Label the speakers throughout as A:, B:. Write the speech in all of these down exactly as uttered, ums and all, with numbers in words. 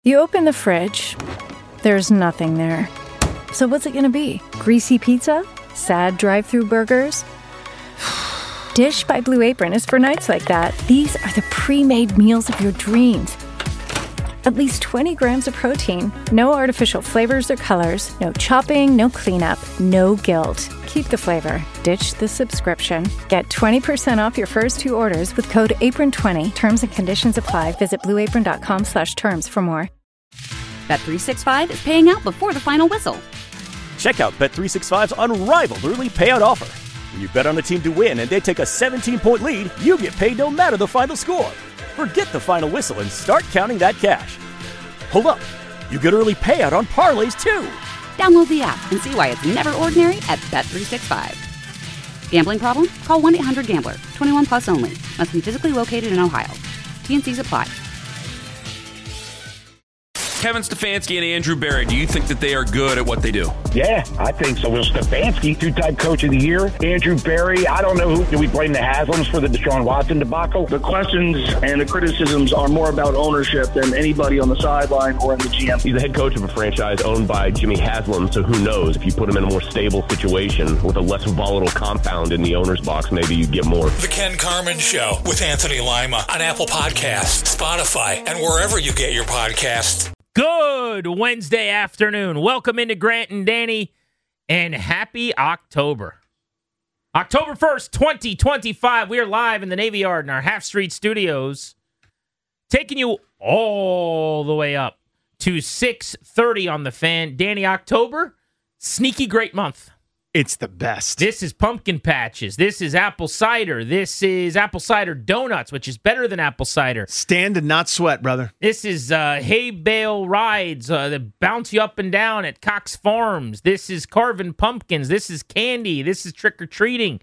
A: You open the fridge, there's nothing there. So what's it gonna be? Greasy pizza? Sad drive-thru burgers? Dish by Blue Apron is for nights like that. These are the pre-made meals of your dreams. At least twenty grams of protein, no artificial flavors or colors, no chopping, no cleanup, no guilt. Keep the flavor. Ditch the subscription. Get twenty percent off your first two orders with code apron twenty. Terms and conditions apply. Visit blueapron.com slash terms for more.
B: Bet three sixty-five is paying out before the final whistle.
C: Check out Bet three sixty-five's unrivaled early payout offer. When you bet on a team to win and they take a seventeen-point lead, you get paid no matter the final score. Forget the final whistle and start counting that cash. Hold up. You get early payout on parlays, too.
B: Download the app and see why it's never ordinary at Bet three sixty-five. Gambling problem? Call one eight hundred gambler. twenty-one plus only. Must be physically located in Ohio. T and C's apply.
D: Kevin Stefanski and Andrew Berry, do you think that they are good at what they do?
E: Yeah, I think so. Well, Stefanski, two-time coach of the year. Andrew Berry, I don't know who. Do we blame the Haslams for the Deshaun Watson debacle?
F: The questions and the criticisms are more about ownership than anybody on the sideline or in the G M.
G: He's the head coach of a franchise owned by Jimmy Haslam, so who knows? If you put him in a more stable situation with a less volatile compound in the owner's box, maybe you'd get more.
H: The Ken Carman Show with Anthony Lima on Apple Podcasts, Spotify, and wherever you get your podcasts.
I: Good Wednesday afternoon. Welcome into Grant and Danny, and happy October. October first, twenty twenty-five. We are live in the Navy Yard in our Half Street Studios, taking you all the way up to six thirty on the Fan. Danny, October, sneaky great month.
J: It's the best.
I: This is pumpkin patches. This is apple cider. This is apple cider donuts, which is better than apple cider.
J: Stand and not sweat, brother.
I: This is uh, hay bale rides uh, that bounce you up and down at Cox Farms. This is carving pumpkins. This is candy. This is trick-or-treating.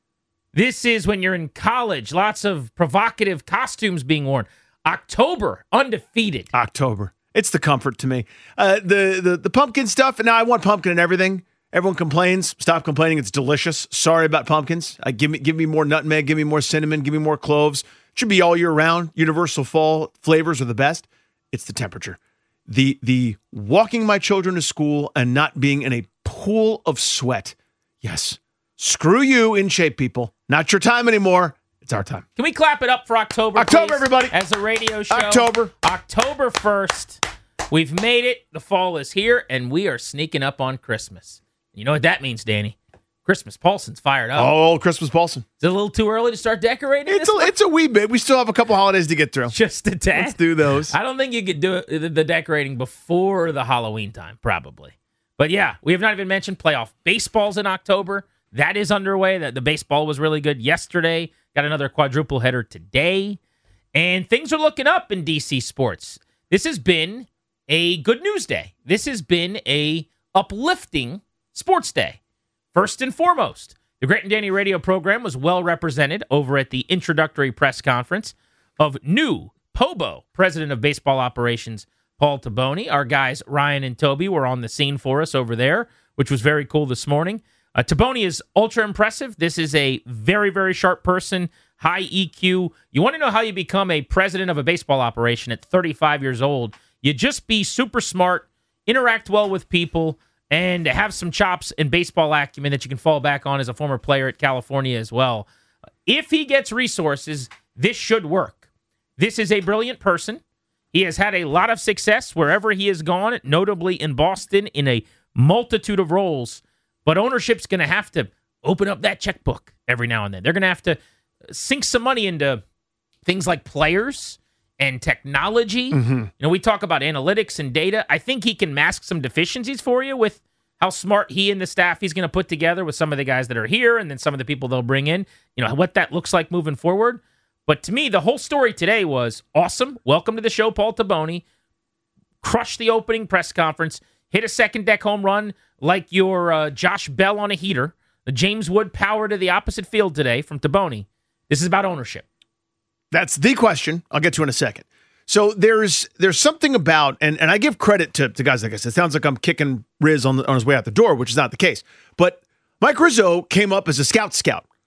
I: This is when you're in college. Lots of provocative costumes being worn. October, undefeated.
J: October. It's the comfort to me. Uh, the, the, the pumpkin stuff, and now I want pumpkin in everything. Everyone complains. Stop complaining. It's delicious. Sorry about pumpkins. Uh, give me give me more nutmeg. Give me more cinnamon. Give me more cloves. It should be all year round. Universal fall flavors are the best. It's the temperature. The the walking my children to school and not being in a pool of sweat. Yes. Screw you, in shape people. Not your time anymore. It's our time.
I: Can we clap it up for October,
J: October,
I: please,
J: everybody.
I: as a radio show?
J: October.
I: October first. We've made it. The fall is here, and we are sneaking up on Christmas. You know what that means, Danny? Christmas Paulson's fired up.
J: Oh, Christmas Paulson.
I: Is it a little too early to start decorating?
J: It's a, it's a wee bit. We still have a couple holidays to get through.
I: Just a tad.
J: Let's do those.
I: I don't think you could do it, the, the decorating before the Halloween time, probably. But yeah, we have not even mentioned playoff baseball's in October. That is underway. The, the baseball was really good yesterday. Got another quadruple header today. And things are looking up in D C sports. This has been a good news day. This has been a uplifting Sports Day. First and foremost, the Grant and Danny radio program was well represented over at the introductory press conference of new P O B O, President of Baseball Operations, Paul Taboni. Our guys, Ryan and Toby, were on the scene for us over there, which was very cool this morning. Uh, Taboni is ultra impressive. This is a very, very sharp person, high E Q. You want to know how you become a president of a baseball operation at thirty-five years old? You just be super smart, interact well with people, and have some chops and baseball acumen that you can fall back on as a former player at California as well. If he gets resources, this should work. This is a brilliant person. He has had a lot of success wherever he has gone, notably in Boston in a multitude of roles. But ownership's going to have to open up that checkbook every now and then. They're going to have to sink some money into things like players and technology. Mm-hmm. You know, we talk about analytics and data. I think he can mask some deficiencies for you with how smart he and the staff he's going to put together with some of the guys that are here and then some of the people they'll bring in, you know, what that looks like moving forward. But to me, the whole story today was awesome. Welcome to the show, Paul Taboni. Crushed the opening press conference, hit a second deck home run like your uh, Josh Bell on a heater. The James Wood power to the opposite field today from Taboni. This is about ownership.
J: That's the question. I'll get to in a second. So there's there's something about, and, and I give credit to, to guys like this. It sounds like I'm kicking Riz on, the, on his way out the door, which is not the case. But Mike Rizzo came up as a scout scout.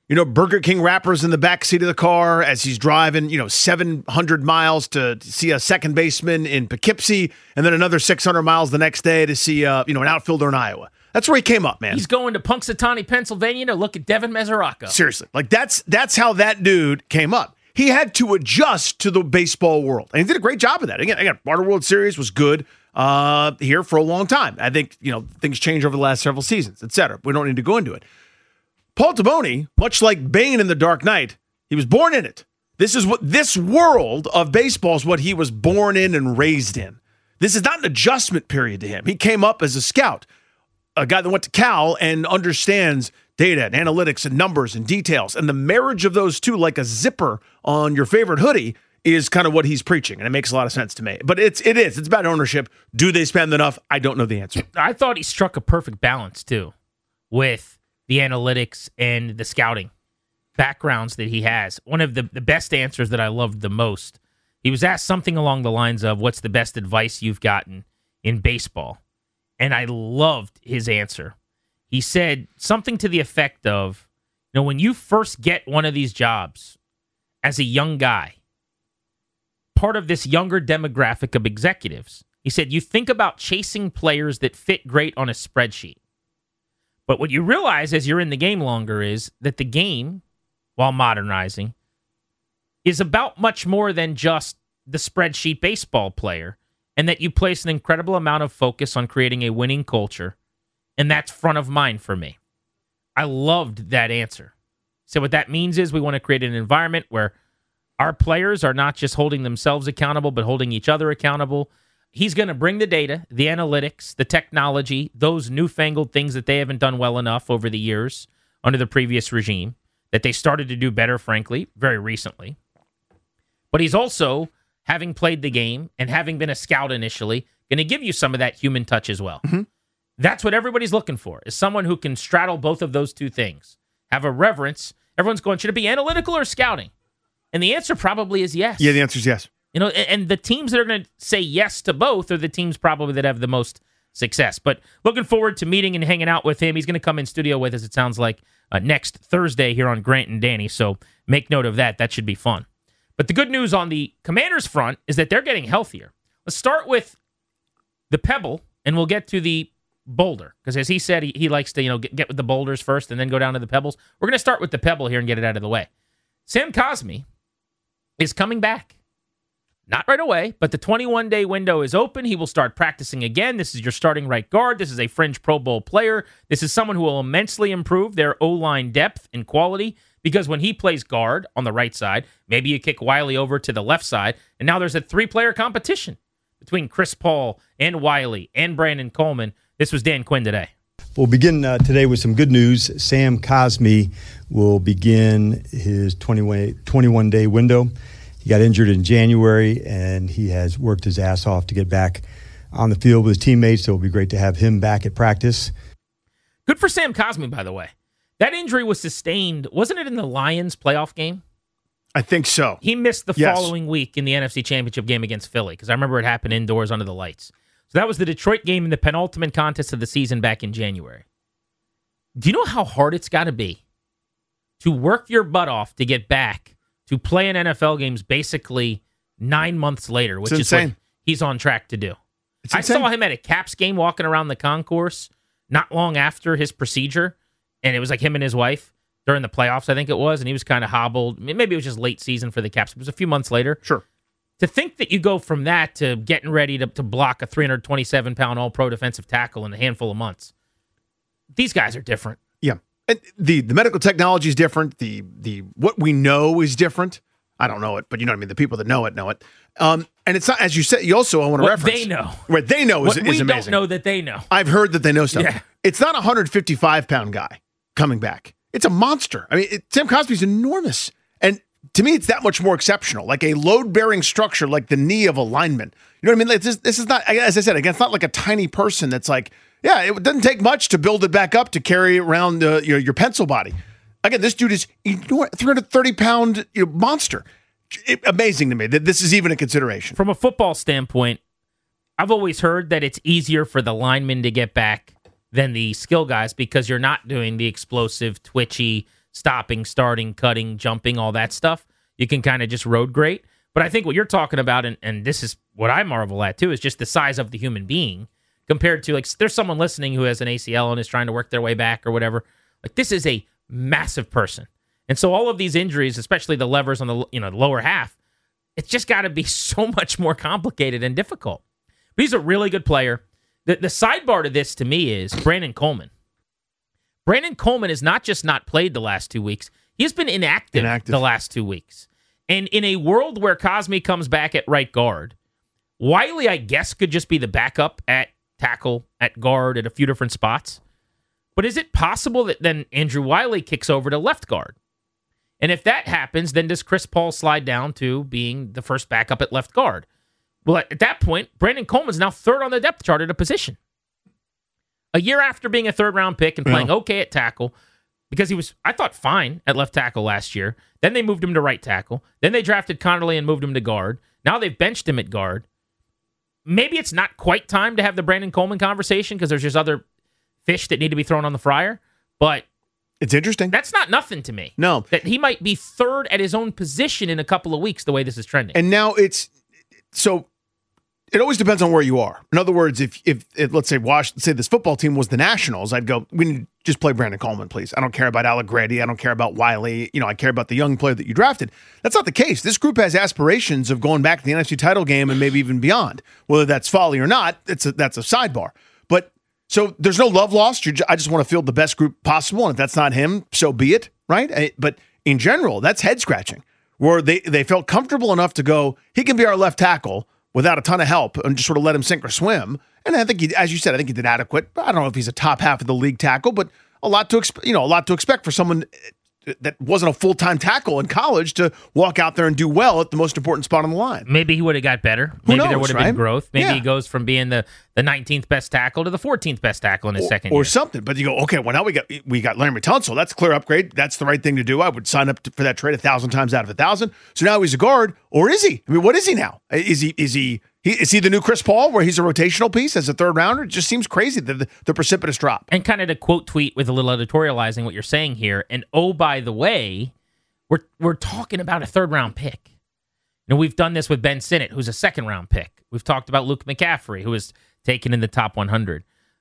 J: you know, Burger King wrappers in the back seat of the car as he's driving, you know, seven hundred miles to see a second baseman in Poughkeepsie, and then another six hundred miles the next day to see, uh, you know, an outfielder in Iowa. That's where he came up, man.
I: He's going to Punxsutawney, Pennsylvania to look at Devin Mesoraco.
J: Seriously. Like, that's that's how that dude came up. He had to adjust to the baseball world, and he did a great job of that. Again, again, Water World Series was good uh, here for a long time. I think, you know, things change over the last several seasons, et cetera. We don't need to go into it. Paul Taboni, much like Bane in The Dark Knight, he was born in it. This is what this world of baseball is what he was born in and raised in. This is not an adjustment period to him. He came up as a scout, a guy that went to Cal and understands data and analytics and numbers and details. And the marriage of those two, like a zipper on your favorite hoodie, is kind of what he's preaching. And it makes a lot of sense to me. But it's it is. It's about ownership. Do they spend enough? I don't know the answer.
I: I thought he struck a perfect balance, too, with the analytics and the scouting backgrounds that he has. One of the, the best answers that I loved the most, he was asked something along the lines of, what's the best advice you've gotten in baseball? And I loved his answer. He said something to the effect of, you know, when you first get one of these jobs as a young guy, part of this younger demographic of executives, he said, you think about chasing players that fit great on a spreadsheet. But what you realize as you're in the game longer is that the game, while modernizing, is about much more than just the spreadsheet baseball player, and that you place an incredible amount of focus on creating a winning culture, and that's front of mind for me. I loved that answer. So what that means is we want to create an environment where our players are not just holding themselves accountable, but holding each other accountable. He's going to bring the data, the analytics, the technology, those newfangled things that they haven't done well enough over the years under the previous regime, that they started to do better, frankly, very recently. But he's also, having played the game and having been a scout initially, going to give you some of that human touch as well. Mm-hmm. That's what everybody's looking for, is someone who can straddle both of those two things. Have a reverence. Everyone's going, should it be analytical or scouting? And the answer probably is yes.
J: Yeah, the answer is yes.
I: You know, and the teams that are going to say yes to both are the teams probably that have the most success. But looking forward to meeting and hanging out with him. He's going to come in studio with us, it sounds like, uh, next Thursday here on Grant and Danny. So make note of that. That should be fun. But the good news on the Commanders front is that they're getting healthier. Let's start with the Pebble, and we'll get to the Boulder. Because as he said, he, he likes to, you know, get, get with the boulders first and then go down to the Pebbles. We're going to start with the Pebble here and get it out of the way. Sam Cosmi is coming back. Not right away, but the twenty-one day window is open. He will start practicing again. This is your starting right guard. This is a fringe Pro Bowl player. This is someone who will immensely improve their O-line depth and quality, because when he plays guard on the right side, maybe you kick Wiley over to the left side, and now there's a three-player competition between Chris Paul and Wiley and Brandon Coleman. This was Dan Quinn today.
K: We'll begin uh, today with some good news. Sam Cosmi will begin his twenty-one day window. He got injured in January, and he has worked his ass off to get back on the field with his teammates, so it'll be great to have him back at practice.
I: Good for Sam Cosmi, by the way. That injury was sustained, wasn't it in the Lions playoff game?
J: I think so.
I: He missed the
J: yes.
I: following week in the N F C Championship game against Philly, because I remember it happened indoors under the lights. So that was the Detroit game in the penultimate contest of the season back in January. Do you know how hard it's got to be to work your butt off to get back to play in N F L games basically nine months later, which is what he's on track to do? I saw him at a Caps game walking around the concourse not long after his procedure, and it was like him and his wife during the playoffs, I think it was, and he was kind of hobbled. Maybe it was just late season for the Caps. It was a few months later.
J: Sure.
I: To think that you go from that to getting ready to, to block a three hundred twenty-seven pound all-pro defensive tackle in a handful of months, these guys are different.
J: Yeah. And the the medical technology is different. The the what we know is different. I don't know it, but you know what I mean. The people that know it know it. Um, and it's not, as you said. You also I want to
I: what
J: reference
I: they know.
J: What they know is,
I: what
J: is
I: we
J: amazing.
I: We don't know that they know.
J: I've heard that they know stuff.
I: Yeah.
J: It's not a one hundred fifty-five pound guy coming back. It's a monster. I mean, it, Sam Cosmi's enormous, and to me, it's that much more exceptional. Like a load-bearing structure, like the knee of a lineman. You know what I mean? Like this, this is not, as I said, again, it's not like a tiny person that's like, yeah, it doesn't take much to build it back up to carry around uh, your, your pencil body. Again, this dude is a three hundred thirty pound you know, monster. It, amazing to me that this is even a consideration.
I: From a football standpoint, I've always heard that it's easier for the linemen to get back than the skill guys because you're not doing the explosive, twitchy, stopping, starting, cutting, jumping, all that stuff. You can kind of just road grade. But I think what you're talking about, and, and this is what I marvel at too, is just the size of the human being compared to, like, there's someone listening who has an A C L and is trying to work their way back or whatever. Like, this is a massive person. And so all of these injuries, especially the levers on the, you know, the lower half, it's just got to be so much more complicated and difficult. But he's a really good player. The, the sidebar to this to me is Brandon Coleman. Brandon Coleman has not just not played the last two weeks, he's been inactive, inactive. the last two weeks. And in a world where Cosmi comes back at right guard, Wiley, I guess, could just be the backup at tackle, at guard, at a few different spots. But is it possible that then Andrew Wiley kicks over to left guard? And if that happens, then does Chris Paul slide down to being the first backup at left guard? Well, at that point, Brandon Coleman's now third on the depth chart at a position. A year after being a third-round pick and playing yeah. okay at tackle, because he was, I thought, fine at left tackle last year. Then they moved him to right tackle. Then they drafted Connerly and moved him to guard. Now they've benched him at guard. Maybe it's not quite time to have the Brandon Coleman conversation because there's just other fish that need to be thrown on the fryer. But
J: it's interesting.
I: That's not nothing to me.
J: No.
I: That he might be third at his own position in a couple of weeks, the way this is trending.
J: And now it's, so it always depends on where you are. In other words, if, if, if let's say Wash, let's say this football team was the Nationals, I'd go, we need to just play Brandon Coleman, please. I don't care about Allegretti. I don't care about Wiley. You know, I care about the young player that you drafted. That's not the case. This group has aspirations of going back to the N F C title game and maybe even beyond. Whether that's folly or not, it's a, that's a sidebar. But so there's no love lost. You're, I just want to field the best group possible. And if that's not him, so be it, right? But in general, that's head scratching, where they, they felt comfortable enough to go, he can be our left tackle without a ton of help and just sort of let him sink or swim. And I think he, as you said, I think he did adequate. I don't know if he's a top half of the league tackle, but a lot to exp- you know, a lot to expect for someone that wasn't a full-time tackle in college to walk out there and do well at the most important spot on the line.
I: Maybe he would have got better.
J: Who
I: Maybe
J: knows,
I: there would have
J: right?
I: been growth. Maybe
J: yeah.
I: he goes from being the, the nineteenth best tackle to the fourteenth best tackle in his
J: or,
I: second
J: or
I: year. Or
J: something. But you go, okay, well, now we got we got Larry Tunsil. That's a clear upgrade. That's the right thing to do. I would sign up to, for that trade a thousand times out of a thousand. So now he's a guard, or is he? I mean, what is he now? Is he is he, he is he the new Chris Paul, where he's a rotational piece as a third rounder? It just seems crazy, the, the, the precipitous drop.
I: And kind of to quote tweet with a little editorializing what you're saying here. And oh, by the way, We're we're talking about a third round pick. You know, we've done this with Ben Sinnott, who's a second round pick. We've talked about Luke McCaffrey, who was taken in the top one hundred.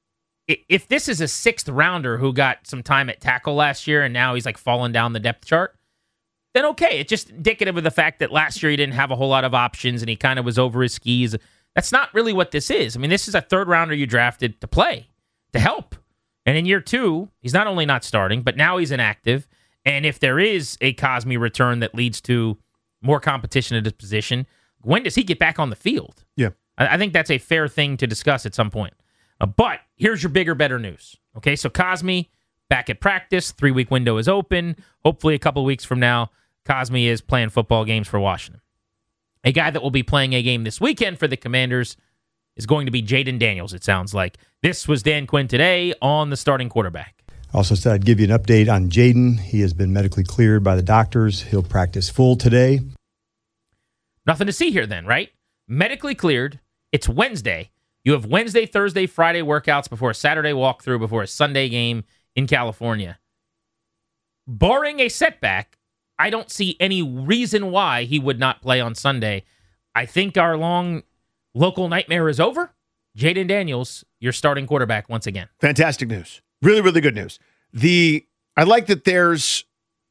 I: If this is a sixth rounder who got some time at tackle last year and now he's like falling down the depth chart, then okay, it's just indicative of the fact that last year he didn't have a whole lot of options and he kind of was over his skis. That's not really what this is. I mean, this is a third rounder you drafted to play, to help. And in year two, he's not only not starting, but now he's inactive. And if there is a Cosmi return that leads to more competition at his position, when does he get back on the field?
J: Yeah.
I: I, I think that's a fair thing to discuss at some point. Uh, but here's your bigger, better news. Okay, so Cosmi back at practice. Three-week window is open. Hopefully a couple of weeks from now, Cosmi is playing football games for Washington. A guy that will be playing a game this weekend for the Commanders is going to be Jaden Daniels, it sounds like. This was Dan Quinn today on the starting quarterback.
K: Also said I'd give you an update on Jaden. He has been medically cleared by the doctors. He'll practice full today.
I: Nothing to see here then, right? Medically cleared. It's Wednesday. You have Wednesday, Thursday, Friday workouts before a Saturday walkthrough, before a Sunday game in California. Barring a setback, I don't see any reason why he would not play on Sunday. I think our long local nightmare is over. Jaden Daniels, your starting quarterback once again.
J: Fantastic news. Really, really good news. The I like that there's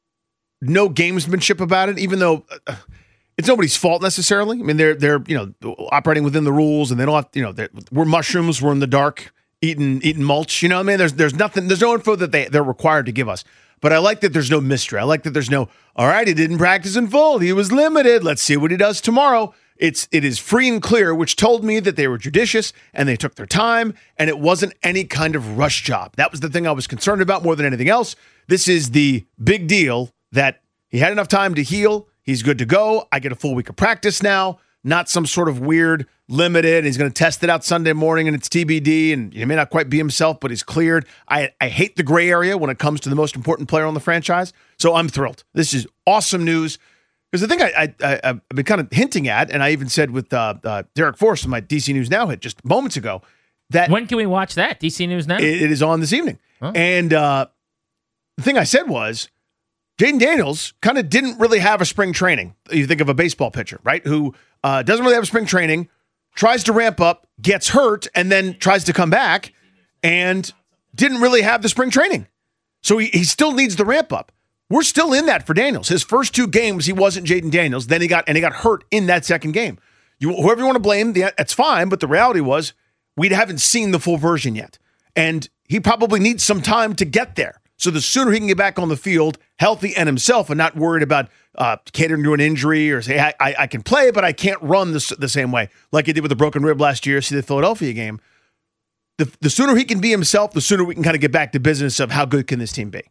J: no gamesmanship about it, even though uh, it's nobody's fault necessarily. I mean, they're they're you know operating within the rules, and they don't have you know we're mushrooms, we're in the dark, eating eating mulch. You know, what I mean, there's there's nothing, there's no info that they they're required to give us. But I like that there's no mystery. I like that there's no all right. He didn't practice in full. He was limited. Let's see what he does tomorrow. It's it is free and clear, which told me that they were judicious and they took their time, and it wasn't any kind of rush job. That was the thing I was concerned about more than anything else. This is the big deal that he had enough time to heal. He's good to go. I get a full week of practice now, not some sort of weird limited. He's going to test it out Sunday morning and it's T B D, and he may not quite be himself, but he's cleared. I, I hate the gray area when it comes to the most important player on the franchise, so I'm thrilled. This is awesome news. Because the thing I, I, I've been kind of hinting at, and I even said with uh, uh, Derek Force in my D C News Now hit just moments ago, that
I: when can we watch that? D C News Now?
J: It, it is on this evening. Huh? And uh, the thing I said was, Jaden Daniels kind of didn't really have a spring training. You think of a baseball pitcher, right? Who uh, doesn't really have a spring training, tries to ramp up, gets hurt, and then tries to come back, and didn't really have the spring training. So he, he still needs the ramp up. We're still in that for Daniels. His first two games, he wasn't Jaden Daniels. Then he got and he got hurt in that second game. You, whoever you want to blame, that's fine. But the reality was, we haven't seen the full version yet, and he probably needs some time to get there. So the sooner he can get back on the field, healthy and himself, and not worried about uh, catering to an injury or say, I, I, I can play, but I can't run the, the same way, like he did with the broken rib last year, see the Philadelphia game. The, the sooner he can be himself, the sooner we can kind of get back to business of how good can this team be.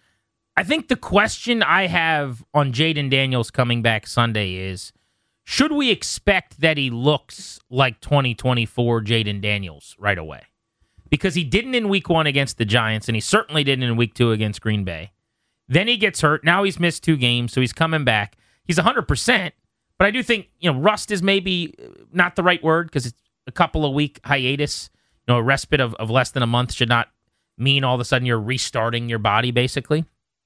I: I think the question I have on Jaden Daniels coming back Sunday is, should we expect that he looks like twenty twenty-four Jaden Daniels right away? Because he didn't in week one against the Giants, and he certainly didn't in week two against Green Bay. Then he gets hurt. Now he's missed two games, so he's coming back. He's one hundred percent, but I do think, you know, rust is maybe not the right word because it's a couple of week hiatus. You know, a respite of, of less than a month should not mean all of a sudden you're restarting your body, basically.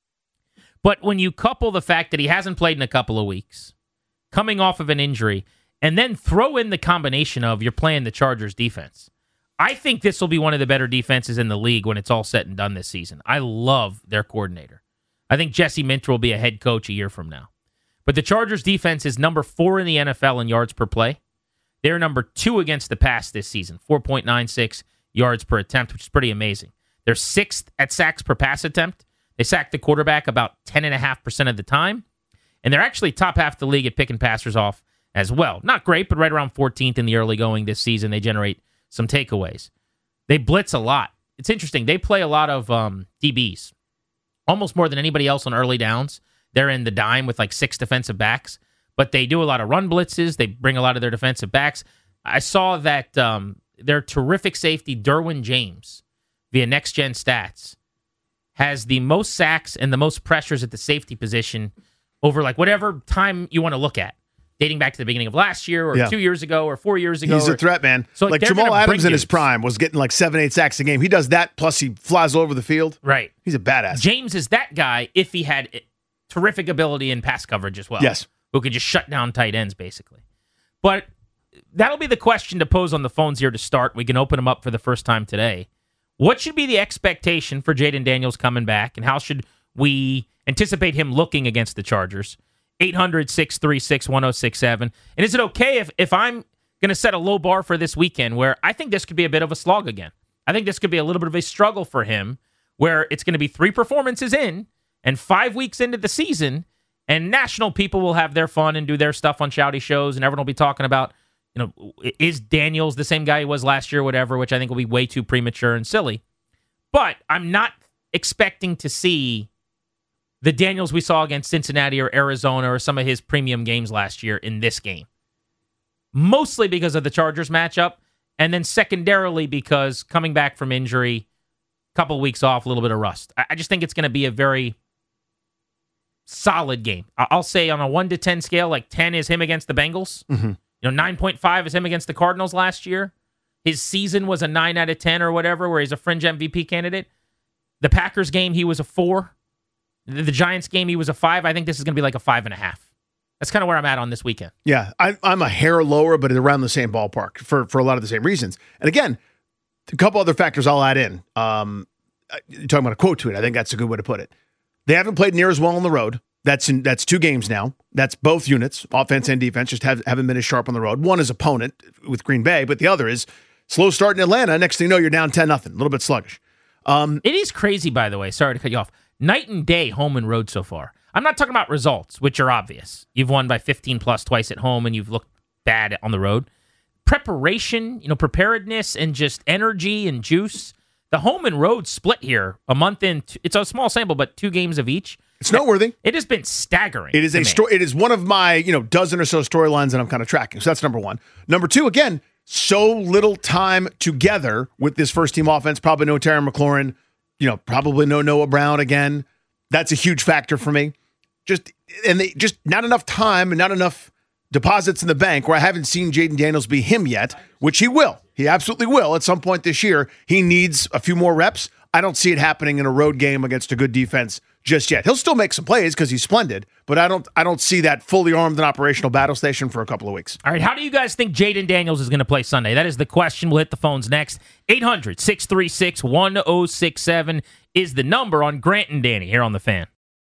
I: But when you couple the fact that he hasn't played in a couple of weeks, coming off of an injury, and then throw in the combination of you're playing the Chargers defense, I think this will be one of the better defenses in the league when it's all said and done this season. I love their coordinator. I think Jesse Minter will be a head coach a year from now. But the Chargers defense is number four in the N F L in yards per play. They're number two against the pass this season, four point nine six yards per attempt, which is pretty amazing. They're sixth at sacks per pass attempt. They sack the quarterback about ten point five percent of the time. And they're actually top half the league at picking passers off as well. Not great, but right around fourteenth in the early going this season. They generate some takeaways. They blitz a lot. It's interesting. They play a lot of um, D Bs, almost more than anybody else on early downs. They're in the dime with like six defensive backs, but they do a lot of run blitzes. They bring a lot of their defensive backs. I saw that um, their terrific safety, Derwin James, via Next Gen Stats, has the most sacks and the most pressures at the safety position over like whatever time you want to look at, dating back to the beginning of last year or yeah. two years ago or four years ago.
J: He's
I: or,
J: a threat, man.
I: So
J: like, like Jamal Adams in his prime was getting like seven, eight sacks a game. He does that, plus he flies all over the field.
I: Right.
J: He's a badass.
I: James is that guy if he had terrific ability in pass coverage as well.
J: Yes.
I: Who could just shut down tight ends, basically. But that'll be the question to pose on the phones here to start. We can open them up for the first time today. What should be the expectation for Jaden Daniels coming back, and how should we anticipate him looking against the Chargers? eight hundred, six three six, one oh six seven. And is it okay if, if I'm going to set a low bar for this weekend where I think this could be a bit of a slog again? I think this could be a little bit of a struggle for him where it's going to be three performances in and five weeks into the season, and national people will have their fun and do their stuff on shouty shows, and everyone will be talking about, you know, is Daniels the same guy he was last year, whatever, which I think will be way too premature and silly. But I'm not expecting to see the Daniels we saw against Cincinnati or Arizona or some of his premium games last year in this game. Mostly because of the Chargers matchup, and then secondarily because coming back from injury, a couple weeks off, a little bit of rust. I just think it's going to be a very solid game. I'll say on a one to ten scale, like ten is him against the Bengals. Mm-hmm. You know, nine point five is him against the Cardinals last year. His season was a nine out of ten or whatever, where he's a fringe M V P candidate. The Packers game, he was a four. The Giants game, he was a five. I think this is going to be like a five and a half. That's kind of where I'm at on this weekend.
J: Yeah, I, I'm a hair lower, but around the same ballpark for, for a lot of the same reasons. And again, a couple other factors I'll add in. Um, you're talking about a quote tweet. I think that's a good way to put it. They haven't played near as well on the road. That's in, that's two games now. That's both units, offense and defense, just have, haven't been as sharp on the road. One is opponent with Green Bay, but the other is slow start in Atlanta. Next thing you know, you're down ten nothing, a little bit sluggish. Um,
I: it is crazy, by the way. Sorry to cut you off. Night and day, home and road so far. I'm not talking about results, which are obvious. You've won by fifteen plus twice at home, and you've looked bad on the road. Preparation, you know, preparedness, and just energy and juice. The home and road split here a month in. It's a small sample, but two games of each.
J: It's noteworthy.
I: It has been staggering.
J: It is a sto- It is one of my, you know, dozen or so storylines that I'm kind of tracking. So that's number one. Number two, again, so little time together with this first team offense. Probably no Terry McLaurin. You know, probably no Noah Brown again. That's a huge factor for me. Just and they just not enough time and not enough deposits in the bank where I haven't seen Jaden Daniels be him yet, which he will. He absolutely will at some point this year. He needs a few more reps. I don't see it happening in a road game against a good defense just yet. He'll still make some plays because he's splendid, but I don't I don't see that fully armed and operational battle station for a couple of weeks.
I: All right, how do you guys think Jaden Daniels is going to play Sunday? That is the question. We'll hit the phones next. eight hundred, six three six, one oh six seven is the number on Grant and Danny here on The Fan.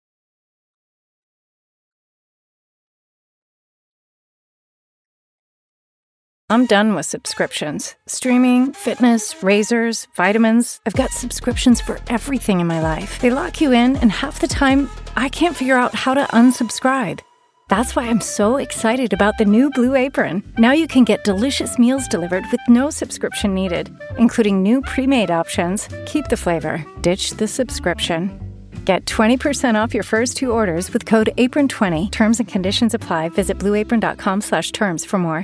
A: I'm done with subscriptions. Streaming, fitness, razors, vitamins. I've got subscriptions for everything in my life. They lock you in, and half the time, I can't figure out how to unsubscribe. That's why I'm so excited about the new Blue Apron. Now you can get delicious meals delivered with no subscription needed, including new pre-made options. Keep the flavor, ditch the subscription. Get twenty percent off your first two orders with code apron twenty. Terms and conditions apply. Visit blueapron.com slash terms for more.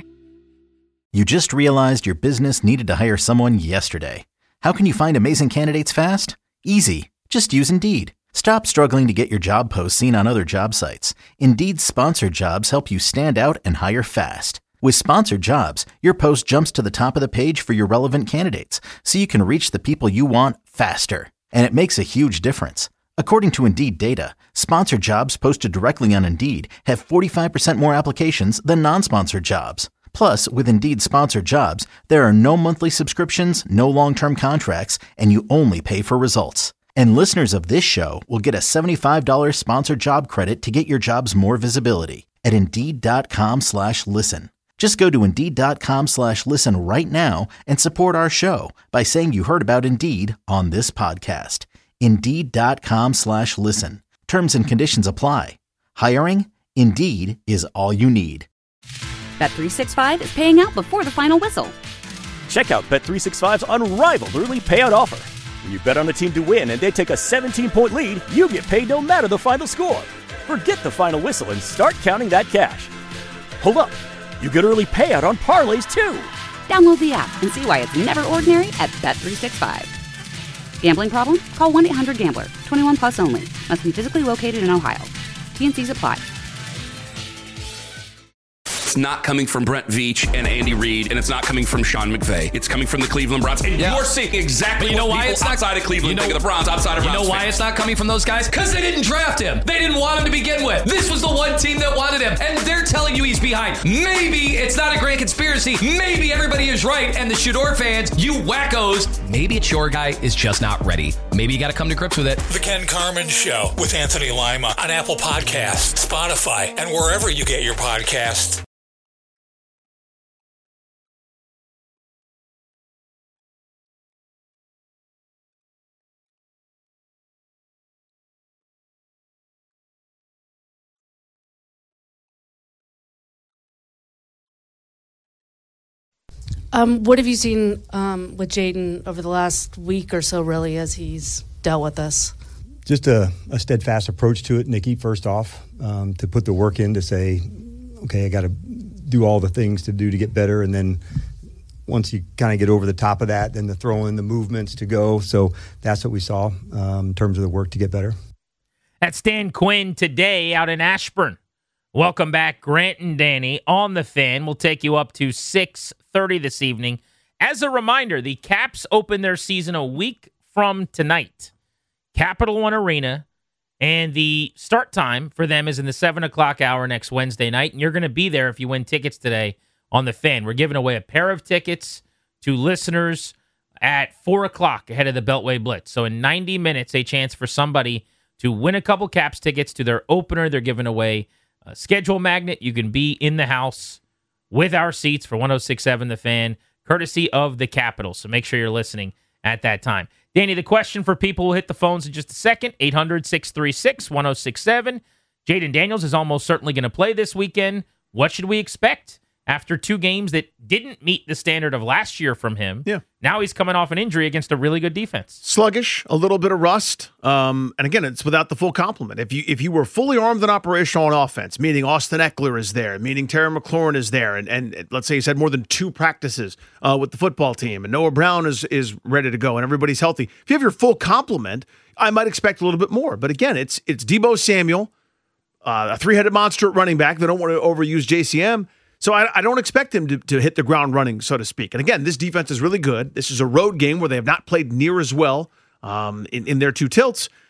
L: You just realized your business needed to hire someone yesterday. How can you find amazing candidates fast? Easy. Just use Indeed. Stop struggling to get your job posts seen on other job sites. Indeed's sponsored jobs help you stand out and hire fast. With sponsored jobs, your post jumps to the top of the page for your relevant candidates, so you can reach the people you want faster. And it makes a huge difference. According to Indeed data, sponsored jobs posted directly on Indeed have forty-five percent more applications than non-sponsored jobs. Plus, with Indeed sponsored jobs, there are no monthly subscriptions, no long-term contracts, and you only pay for results. And listeners of this show will get a seventy-five dollars sponsored job credit to get your jobs more visibility at Indeed.com slash listen. Just go to Indeed.com slash listen right now and support our show by saying you heard about Indeed on this podcast. Indeed.com slash listen. Terms and conditions apply. Hiring? Indeed is all you need.
B: Bet three sixty-five is paying out before the final whistle.
C: Check out Bet three sixty-five's unrivaled early payout offer. When you bet on a team to win and they take a seventeen-point lead, you get paid no matter the final score. Forget the final whistle and start counting that cash. Hold up. You get early payout on parlays, too.
B: Download the app and see why it's never ordinary at Bet three sixty-five. Gambling problem? Call one eight hundred gambler. twenty-one plus only. Must be physically located in Ohio. T N Cs apply.
D: It's not coming from Brent Veach and Andy Reid, and it's not coming from Sean McVay. It's coming from the Cleveland Browns. And yeah. you're seeing exactly you know what why people it's not, outside of Cleveland you know, think of the Browns, outside of
M: You
D: Browns
M: know why
D: fans.
M: it's not coming from those guys? Because they didn't draft him. They didn't want him to begin with. This was the one team that wanted him, and they're telling you he's behind. Maybe it's not a grand conspiracy. Maybe everybody is right, and the Shador fans, you wackos, maybe it's your guy is just not ready. Maybe you got to come to grips with it.
H: The Ken Carman Show with Anthony Lima on Apple Podcasts, Spotify, and wherever you get your podcasts.
N: Um, what have you seen um, with Jaden over the last week or so, really, as he's dealt with this?
K: Just a, a steadfast approach to it, Nikki, first off, um, to put the work in to say, okay, I got to do all the things to do to get better. And then once you kind of get over the top of that, then the throw in the movements to go. So that's what we saw um, in terms of the work to get better.
I: That's Dan Quinn today out in Ashburn. Welcome back, Grant and Danny on The Fan. We'll take you up to six thirty this evening. As a reminder, the Caps open their season a week from tonight. Capital One Arena, and the start time for them is in the seven o'clock hour next Wednesday night, and you're going to be there if you win tickets today on The Fan. We're giving away a pair of tickets to listeners at four o'clock ahead of the Beltway Blitz. So in ninety minutes, a chance for somebody to win a couple Caps tickets to their opener. They're giving away a schedule magnet. You can be in the house with our seats for one oh six point seven The Fan, courtesy of the Capitol. So make sure you're listening at that time. Danny, the question for people will hit the phones in just a second. eight hundred, six three six, one oh six seven. Jaden Daniels is almost certainly going to play this weekend. What should we expect after two games that didn't meet the standard of last year from him?
J: Yeah.
I: Now he's coming off an injury against a really good defense.
J: Sluggish, a little bit of rust. Um, and again, it's without the full complement. If you if you were fully armed and operational on offense, meaning Austin Eckler is there, meaning Terry McLaurin is there, and, and let's say he's had more than two practices uh, with the football team, and Noah Brown is is ready to go, and everybody's healthy. If you have your full complement, I might expect a little bit more. But again, it's it's Deebo Samuel, uh, a three-headed monster at running back. They don't want to overuse J C M. So I, I don't expect him to, to hit the ground running, so to speak. And again, this defense is really good. This is a road game where they have not played near as well um, in, in their two tilts.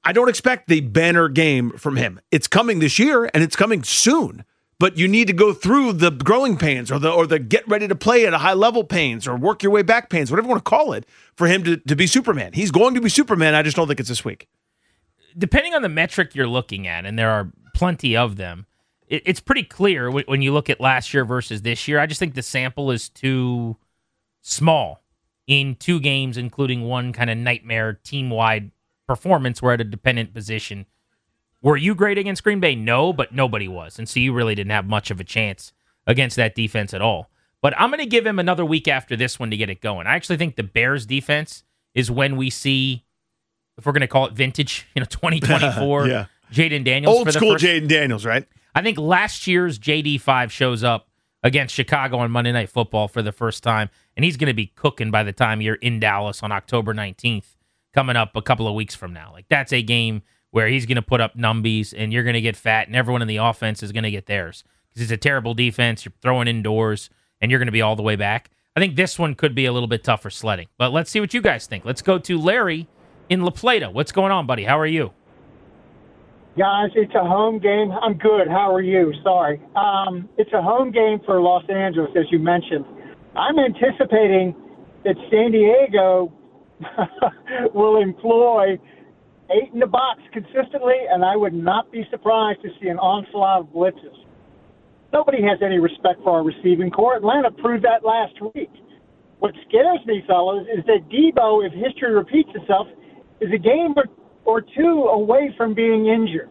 J: I don't expect the banner game from him. It's coming this year, and it's coming soon. But you need to go through the growing pains or the or the get ready to play at a high level pains or work your way back pains, whatever you want to call it, for him to, to be Superman. He's going to be Superman. I just don't think it's this week.
I: Depending on the metric you're looking at, and there are plenty of them, it, it's pretty clear when you look at last year versus this year. I just think the sample is too small in two games, including one kind of nightmare team-wide performance where at a dependent position. Were you great against Green Bay? No, but nobody was. And so you really didn't have much of a chance against that defense at all. But I'm going to give him another week after this one to get it going. I actually think the Bears defense is when we see, if we're going to call it vintage, you know, twenty twenty-four
J: yeah.
I: Jayden Daniels.
J: Old
I: for the
J: school
I: first,
J: Jayden Daniels, right?
I: I think last year's J D five shows up against Chicago on Monday Night Football for the first time, and he's going to be cooking by the time you're in Dallas on October nineteenth, coming up a couple of weeks from now. Like, that's a game where he's going to put up numbies, and you're going to get fat, and everyone in the offense is going to get theirs. Because it's a terrible defense, you're throwing indoors, and you're going to be all the way back. I think this one could be a little bit tougher sledding. But let's see what you guys think. Let's go to Larry in La Plata. What's going on, buddy? How are you?
O: Guys, it's a home game. I'm good. How are you? Sorry. Um, it's a home game for Los Angeles, as you mentioned. I'm anticipating that San Diego will employ eight in the box consistently, and I would not be surprised to see an onslaught of blitzes. Nobody has any respect for our receiving core. Atlanta proved that last week. What scares me, fellas, is that Debo, if history repeats itself, is a game or, or two away from being injured.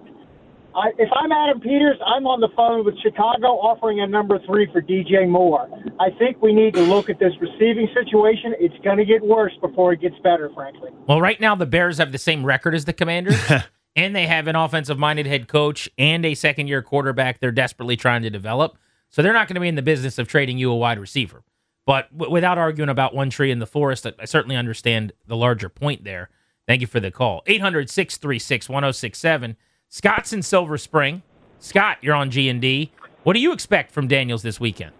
O: I, if I'm Adam Peters, I'm on the phone with Chicago offering a number three for D J Moore. I think we need to look at this receiving situation. It's going to get worse before it gets better, frankly.
I: Well, right now the Bears have the same record as the Commanders, and they have an offensive-minded head coach and a second-year quarterback they're desperately trying to develop. So they're not going to be in the business of trading you a wide receiver. But w- without arguing about one tree in the forest, I, I certainly understand the larger point there. Thank you for the call. eight hundred, six three six, one oh six seven. Scott's in Silver Spring. Scott, you're on G and D. What do you expect from Daniels this weekend?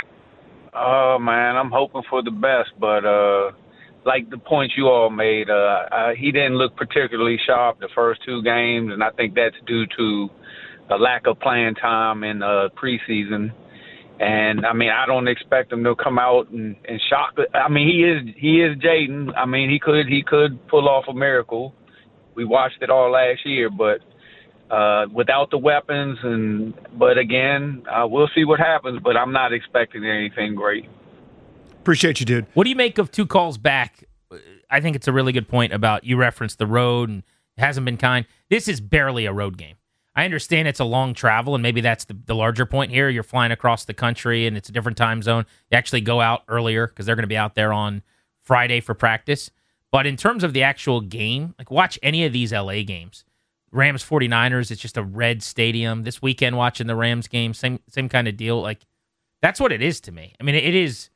P: Oh, uh, man, I'm hoping for the best, but uh, like the points you all made, uh, uh, he didn't look particularly sharp the first two games, and I think that's due to a lack of playing time in uh, preseason. And, I mean, I don't expect him to come out and, and shock. I mean, he is he is Jayden. I mean, he could he could pull off a miracle. We watched it all last year, but uh, without the weapons. And But, again, uh, we'll see what happens, but I'm not expecting anything great.
J: Appreciate you, dude.
I: What do you make of two calls back? I think it's a really good point about you referenced the road and it hasn't been kind. This is barely a road game. I understand it's a long travel, and maybe that's the, the larger point here. You're flying across the country, and it's a different time zone. You actually go out earlier because they're going to be out there on Friday for practice. But in terms of the actual game, like watch any of these L A games. Rams 49ers, it's just a red stadium. This weekend watching the Rams game, same same kind of deal. Like that's what it is to me. I mean, it is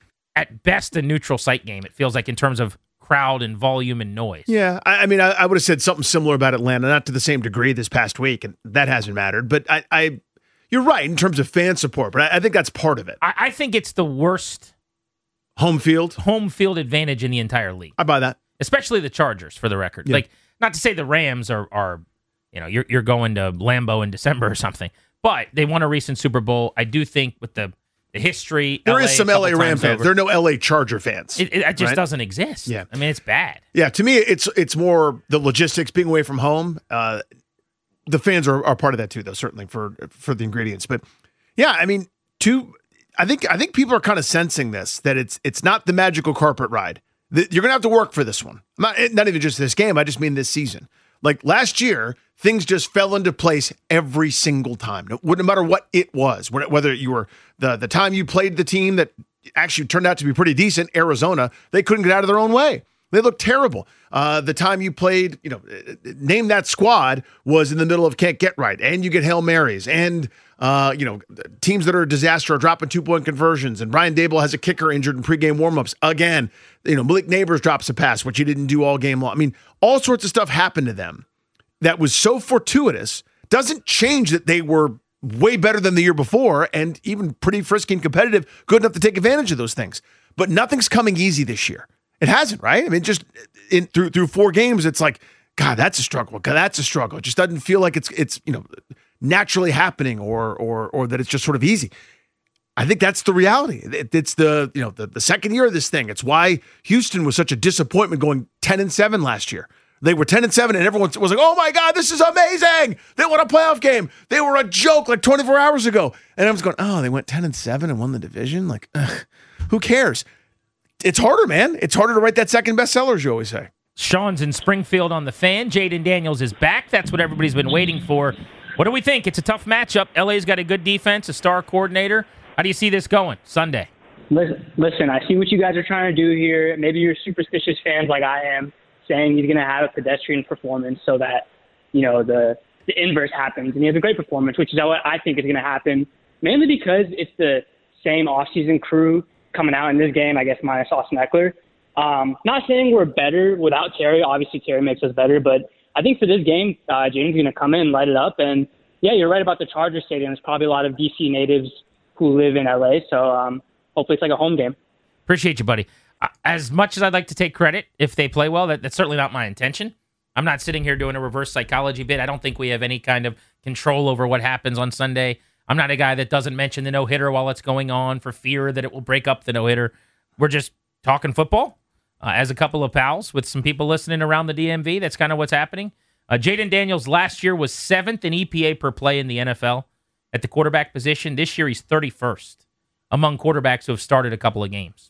I: at best a neutral site game, it feels like, in terms of crowd and volume and noise.
J: Yeah, I, I mean, I, I would have said something similar about Atlanta, not to the same degree this past week, and that hasn't mattered. But I, I you're right in terms of fan support, but I, I think that's part of it.
I: I, I think it's the worst
J: home field
I: home field advantage in the entire league.
J: I buy that,
I: especially the Chargers, for the record.
J: Yeah.
I: Like, not to say the Rams are are, you know, you're you're going to Lambeau in December or something, but they won a recent Super Bowl. I do think with the the history,
J: there
I: L A
J: is some L A Ram fans.
I: Over,
J: there are no L A Charger fans.
I: It, it just
J: right?
I: doesn't exist.
J: Yeah,
I: I mean, it's bad.
J: Yeah, to me, it's it's more the logistics, being away from home. Uh, the fans are, are part of that too, though, certainly for for the ingredients. But yeah, I mean, two. I think I think people are kind of sensing this, that it's it's not the magical carpet ride. The, you're gonna have to work for this one. Not not even just this game. I just mean this season. Like last year, things just fell into place every single time. No, no matter what it was, whether you were the the time you played the team that actually turned out to be pretty decent, Arizona, they couldn't get out of their own way. They looked terrible. Uh, the time you played, you know, name that squad was in the middle of can't get right, and you get Hail Marys, and uh, you know, teams that are a disaster are dropping two point conversions, and Brian Daboll has a kicker injured in pregame warmups again. You know, Malik Neighbors drops a pass, which he didn't do all game long. I mean, all sorts of stuff happened to them that was so fortuitous. Doesn't change that they were way better than the year before, and even pretty frisky and competitive, good enough to take advantage of those things. But nothing's coming easy this year. It hasn't, right? I mean, just in through through four games, it's like God, that's a struggle. God, that's a struggle. It just doesn't feel like it's it's you know naturally happening or or or that it's just sort of easy. I think that's the reality. It, it's the you know the, the second year of this thing. It's why Houston was such a disappointment going ten and seven last year. They were ten and seven, and everyone was like, "Oh my God, this is amazing! They won a playoff game. They were a joke like twenty-four hours ago." And I was going, "Oh, they went ten and seven and won the division. Like, ugh, who cares?" It's harder, man. It's harder to write that second bestseller, as you always say.
I: Sean's in Springfield on the Fan. Jayden Daniels is back. That's what everybody's been waiting for. What do we think? It's a tough matchup. L A's got a good defense, a star coordinator. How do you see this going Sunday?
Q: Listen, listen, I see what you guys are trying to do here. Maybe you're superstitious fans like I am, saying he's going to have a pedestrian performance so that, you know, the, the inverse happens. And he has a great performance, which is what I think is going to happen, mainly because it's the same offseason crew coming out in this game, I guess, minus Austin Eckler. Um, not saying we're better without Terry. Obviously, Terry makes us better. But I think for this game, uh, Jaden's going to come in and light it up. And, yeah, you're right about the Chargers Stadium. There's probably a lot of D C natives who live in L A, so um, hopefully it's like a home game.
I: Appreciate you, buddy. As much as I'd like to take credit if they play well, that, that's certainly not my intention. I'm not sitting here doing a reverse psychology bit. I don't think we have any kind of control over what happens on Sunday. I'm not a guy that doesn't mention the no-hitter while it's going on for fear that it will break up the no-hitter. We're just talking football uh, as a couple of pals with some people listening around the D M V. That's kind of what's happening. Uh, Jayden Daniels last year was seventh in E P A per play in the N F L at the quarterback position. This year he's thirty-first among quarterbacks who have started a couple of games.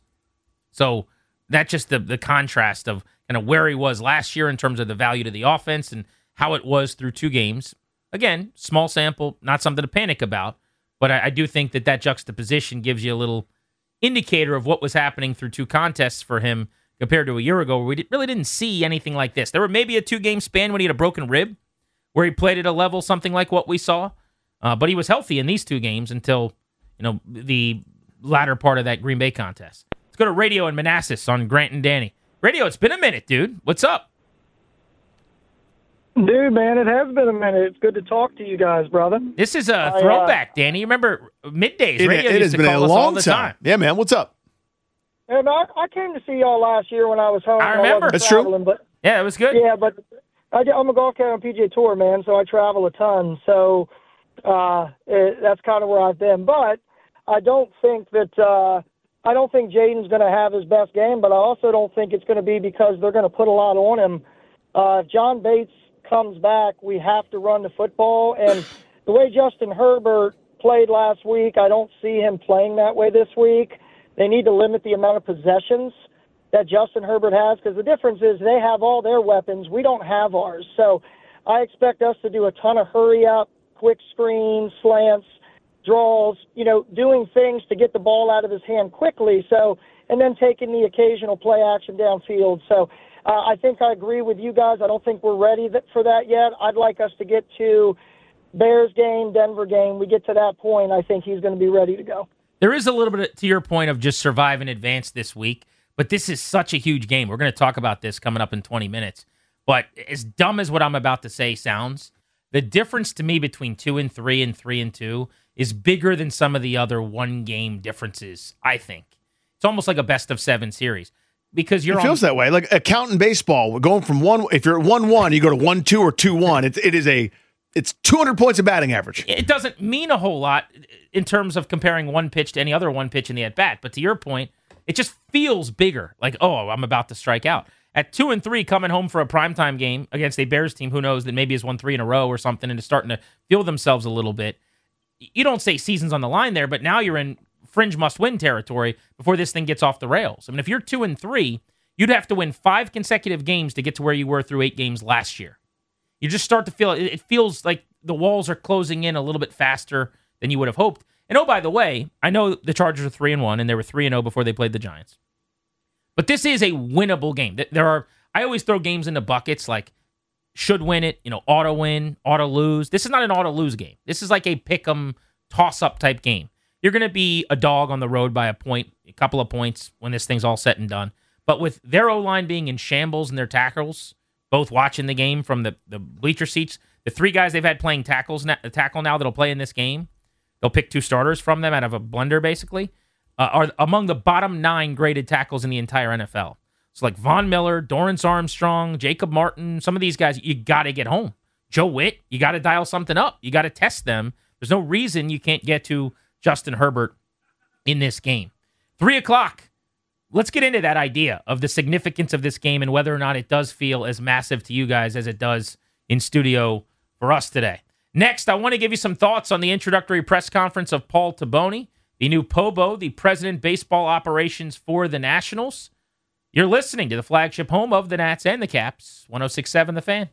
I: So that's just the, the contrast of kind of where he was last year in terms of the value to the offense and how it was through two games. Again, small sample, not something to panic about, but I, I do think that that juxtaposition gives you a little indicator of what was happening through two contests for him compared to a year ago where we really didn't see anything like this. There were maybe a two-game span when he had a broken rib where he played at a level something like what we saw, uh, but he was healthy in these two games until you know the latter part of that Green Bay contest. Let's go to Radio in Manassas on Grant and Danny. Radio, it's been a minute, dude. What's up?
R: Dude, man, it has been a minute. It's good to talk to you guys, brother.
I: This is a
R: I,
I: throwback,
R: uh,
I: Danny. You remember middays?
J: It,
I: Radio
J: it
I: used
J: has
I: to
J: been
I: call
J: a
I: us all
J: long
I: the
J: time.
I: time.
J: Yeah, man. What's up?
R: And I, I came to see y'all last year when I was home.
I: I
R: and
I: remember.
R: wasn't
I: That's
R: traveling,
I: true.
R: But,
I: yeah, it was good.
R: Yeah, but I, I'm a golf caddy on P G A Tour, man, so I travel a ton. So uh, it, that's kind of where I've been. But I don't think that uh, I don't think Jayden's going to have his best game, but I also don't think it's going to be because they're going to put a lot on him. Uh, if John Bates comes back, we have to run the football. And the way Justin Herbert played last week, I don't see him playing that way this week. They need to limit the amount of possessions that Justin Herbert has because the difference is they have all their weapons. We don't have ours. So I expect us to do a ton of hurry-up, quick screens, slants, draws, you know, doing things to get the ball out of his hand quickly. So, and then taking the occasional play action downfield. So uh, I think I agree with you guys. I don't think we're ready th- for that yet. I'd like us to get to Bears game, Denver game. We get to that point, I think he's going to be ready to go.
I: There is a little bit to your point of just survive and advance this week, but this is such a huge game. We're going to talk about this coming up in twenty minutes. But as dumb as what I'm about to say sounds, the difference to me between two and three and three and two is bigger than some of the other one-game differences, I think. It's almost like a best-of-seven series. Because you're
J: it feels
I: on,
J: that way. Like accountant baseball, we're going from one. If you're at one one, you go to one two or two one. It's it is a it's two hundred points of batting average.
I: It doesn't mean a whole lot in terms of comparing one pitch to any other one pitch in the at bat. But to your point, it just feels bigger. Like, oh, I'm about to strike out. At two and three, coming home for a primetime game against a Bears team who knows that maybe has won three in a row or something and is starting to feel themselves a little bit. You don't say season's on the line there, but now you're in fringe must-win territory before this thing gets off the rails. I mean, if you're two and three, you'd have to win five consecutive games to get to where you were through eight games last year. You just start to feel, it feels like the walls are closing in a little bit faster than you would have hoped. And oh, by the way, I know the Chargers are three and one, and they were three and oh before they played the Giants. But this is a winnable game. There are, I always throw games into buckets like should win it, you know, auto win, auto lose. This is not an auto lose game. This is like a pick 'em toss up type game. You're going to be a dog on the road by a point, a couple of points when this thing's all said and done. But with their O-line being in shambles and their tackles, both watching the game from the, the bleacher seats, the three guys they've had playing tackles now, tackle now that'll play in this game, they'll pick two starters from them out of a blender basically, uh, are among the bottom nine graded tackles in the entire N F L. It's like Von Miller, Dorrance Armstrong, Jacob Martin, some of these guys, you got to get home. Joe Witt, you got to dial something up. You got to test them. There's no reason you can't get to Justin Herbert in this game. Three o'clock. Let's get into that idea of the significance of this game and whether or not it does feel as massive to you guys as it does in studio for us today. Next, I want to give you some thoughts on the introductory press conference of Paul Taboni, the new P O B O, the president baseball operations for the Nationals. You're listening to the flagship home of the Nats and the Caps, one oh six point seven The Fan.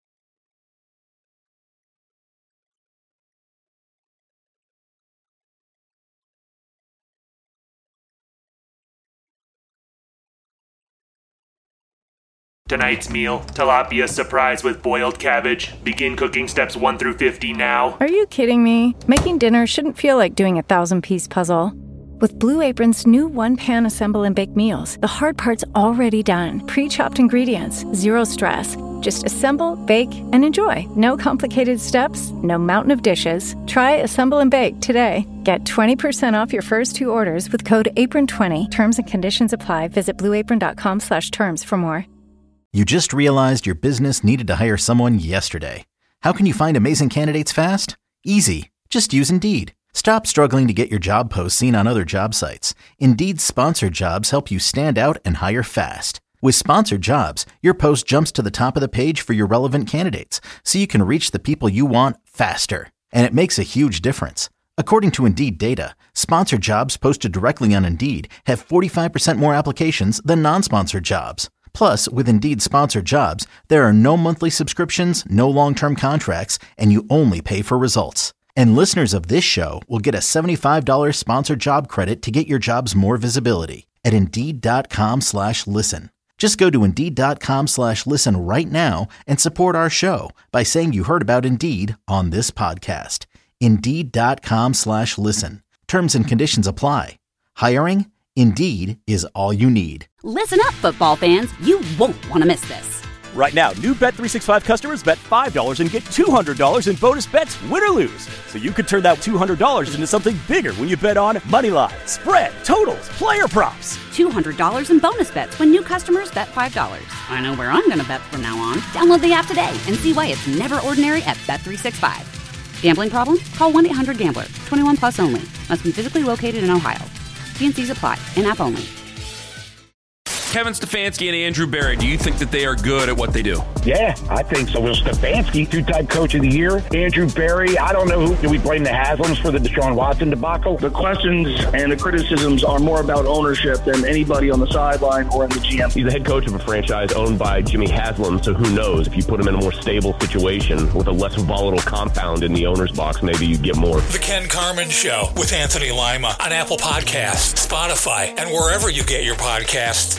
S: Tonight's meal, tilapia surprise with boiled cabbage. Begin cooking steps one through fifty now.
A: Are you kidding me? Making dinner shouldn't feel like doing a thousand-piece puzzle. With Blue Apron's new one-pan assemble and bake meals, the hard part's already done. Pre-chopped ingredients, zero stress. Just assemble, bake, and enjoy. No complicated steps, no mountain of dishes. Try Assemble and Bake today. Get twenty percent off your first two orders with code apron twenty. Terms and conditions apply. Visit blueapron.com slash terms for more.
L: You just realized your business needed to hire someone yesterday. How can you find amazing candidates fast? Easy. Just use Indeed. Stop struggling to get your job posts seen on other job sites. Indeed's sponsored jobs help you stand out and hire fast. With sponsored jobs, your post jumps to the top of the page for your relevant candidates, so you can reach the people you want faster. And it makes a huge difference. According to Indeed data, sponsored jobs posted directly on Indeed have forty-five percent more applications than non-sponsored jobs. Plus, with Indeed sponsored jobs, there are no monthly subscriptions, no long-term contracts, and you only pay for results. And listeners of this show will get a seventy-five dollars sponsored job credit to get your jobs more visibility at Indeed.com slash listen. Just go to Indeed.com slash listen right now and support our show by saying you heard about Indeed on this podcast. Indeed.com slash listen. Terms and conditions apply. Hiring? Indeed is all you need.
B: Listen up, football fans. You won't want to miss this.
C: Right now, new Bet three sixty-five customers bet five dollars and get two hundred dollars in bonus bets, win or lose. So you could turn that two hundred dollars into something bigger when you bet on money line, spread, totals, player props.
B: two hundred dollars in bonus bets when new customers bet five dollars. I know where I'm going to bet from now on. Download the app today and see why it's never ordinary at Bet three sixty-five. Gambling problem? Call one eight hundred gambler. twenty-one plus only. Must be physically located in Ohio. T N Cs apply. In-app only.
D: Kevin Stefanski and Andrew Berry, do you think that they are good at what they do?
E: Yeah, I think so. Will Stefanski, two-time coach of the year. Andrew Berry, I don't know who. Do we blame the Haslams for the Deshaun Watson debacle?
F: The questions and the criticisms are more about ownership than anybody on the sideline or in the G M.
G: He's the head coach of a franchise owned by Jimmy Haslam, so who knows? If you put him in a more stable situation with a less volatile compound in the owner's box, maybe you get more.
H: The Ken Carman Show with Anthony Lima on Apple Podcasts, Spotify, and wherever you get your podcasts.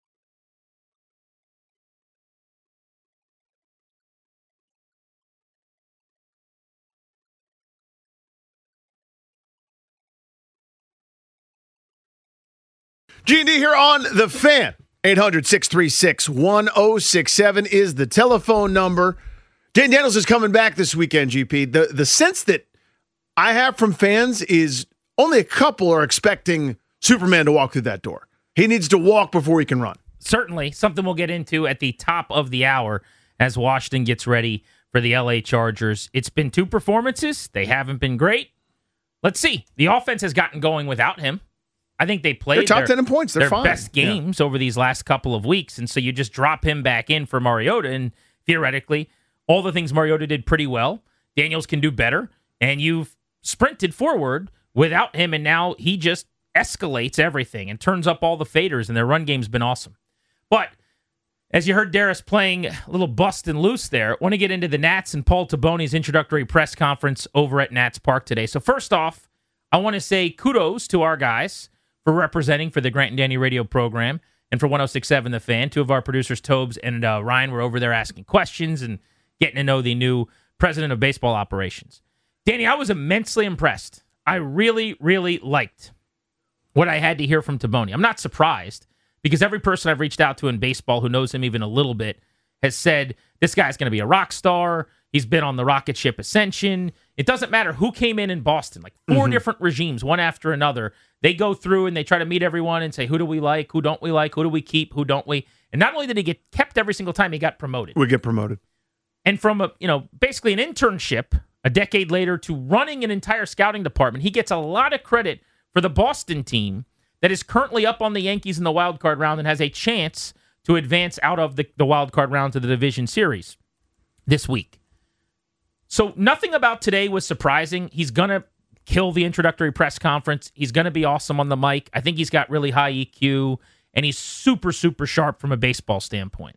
J: G and D here on The Fan. eight hundred, six three six, one oh six seven is the telephone number. Jayden Daniels is coming back this weekend, G P. The, the sense that I have from fans is only a couple are expecting Superman to walk through that door. He needs to walk before he can run.
I: Certainly, something we'll get into at the top of the hour as Washington gets ready for the L A Chargers. It's been two performances. They haven't been great. Let's see. The offense has gotten going without him. I think they played
J: They're top
I: their,
J: ten in points. They're
I: their
J: fine.
I: best games yeah. over these last couple of weeks, and so you just drop him back in for Mariota, and theoretically, all the things Mariota did pretty well, Daniels can do better, and you've sprinted forward without him, and now he just escalates everything and turns up all the faders, and their run game's been awesome. But as you heard Darius playing a little bust and loose there, I want to get into the Nats and Paul Taboni's introductory press conference over at Nats Park today. So first off, I want to say kudos to our guys for representing for the Grant and Danny radio program and for one oh six point seven The Fan. Two of our producers, Tobes and uh, Ryan, were over there asking questions and getting to know the new president of baseball operations. Danny, I was immensely impressed. I really, really liked what I had to hear from Taboni. I'm not surprised because every person I've reached out to in baseball who knows him even a little bit has said, this guy's going to be a rock star. He's been on the rocket ship Ascension. It doesn't matter who came in in Boston, like four
J: Mm-hmm.
I: different regimes, one after another. They go through and they try to meet everyone and say, who do we like? Who don't we like? Who do we keep? Who don't we? And not only did he get kept every single time, he got promoted.
J: We get promoted.
I: And from a, you know, basically an internship a decade later to running an entire scouting department, he gets a lot of credit for the Boston team that is currently up on the Yankees in the wild card round and has a chance to advance out of the, the wild card round to the division series this week. So nothing about today was surprising. He's going to kill the introductory press conference. He's going to be awesome on the mic. I think he's got really high E Q, and he's super, super sharp from a baseball standpoint.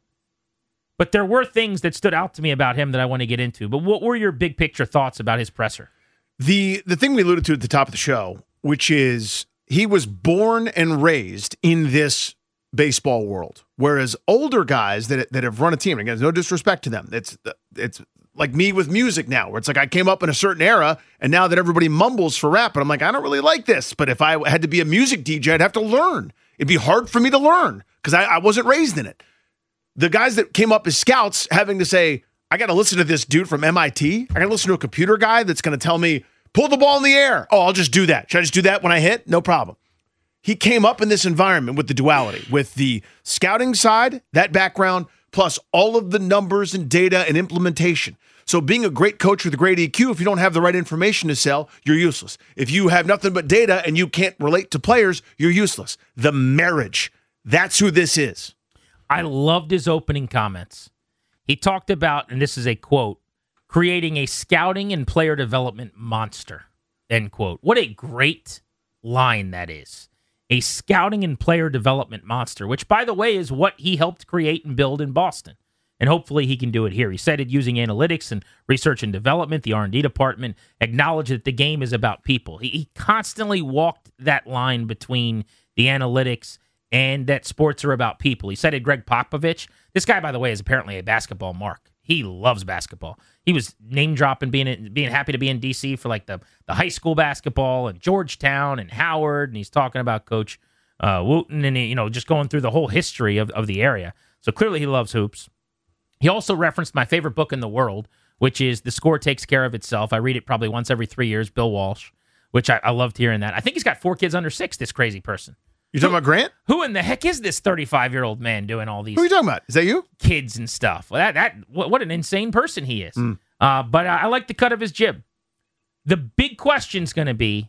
I: But there were things that stood out to me about him that I want to get into. But what were your big picture thoughts about his presser?
J: The the thing we alluded to at the top of the show, which is he was born and raised in this baseball world, whereas older guys that that have run a team, again, no disrespect to them, it's it's like me with music now, where it's like I came up in a certain era, and now that everybody mumbles for rap, and I'm like, I don't really like this, but if I had to be a music D J, I'd have to learn. It'd be hard for me to learn because I, I wasn't raised in it. The guys that came up as scouts having to say, I got to listen to this dude from M I T. I got to listen to a computer guy that's going to tell me, pull the ball in the air. Oh, I'll just do that. Should I just do that when I hit? No problem. He came up in this environment with the duality, with the scouting side, that background, plus all of the numbers and data and implementation. So being a great coach with a great E Q, if you don't have the right information to sell, you're useless. If you have nothing but data and you can't relate to players, you're useless. The marriage, that's who this is.
I: I loved his opening comments. He talked about, and this is a quote, creating a scouting and player development monster, end quote. What a great line that is. A scouting and player development monster, which, by the way, is what he helped create and build in Boston. And hopefully he can do it here. He said it using analytics and research and development, the R and D department, acknowledged that the game is about people. He, he constantly walked that line between the analytics and that sports are about people. He cited Greg Popovich. This guy, by the way, is apparently a basketball mark. He loves basketball. He was name-dropping, being in, being happy to be in D C for like the, the high school basketball and Georgetown and Howard, and he's talking about Coach uh, Wooten and, you know, just going through the whole history of, of the area. So clearly he loves hoops. He also referenced my favorite book in the world, which is The Score Takes Care of Itself. I read it probably once every three years, Bill Walsh, which I, I loved hearing that. I think he's got four kids under six, this crazy person.
J: You talking about Grant?
I: Who in the heck is this thirty-five-year-old man doing all these
J: Who are you talking about? Is that you?
I: Kids and stuff. Well, that that what, what an insane person he is.
J: Mm.
I: Uh, but I, I like the cut of his jib. The big question's going to be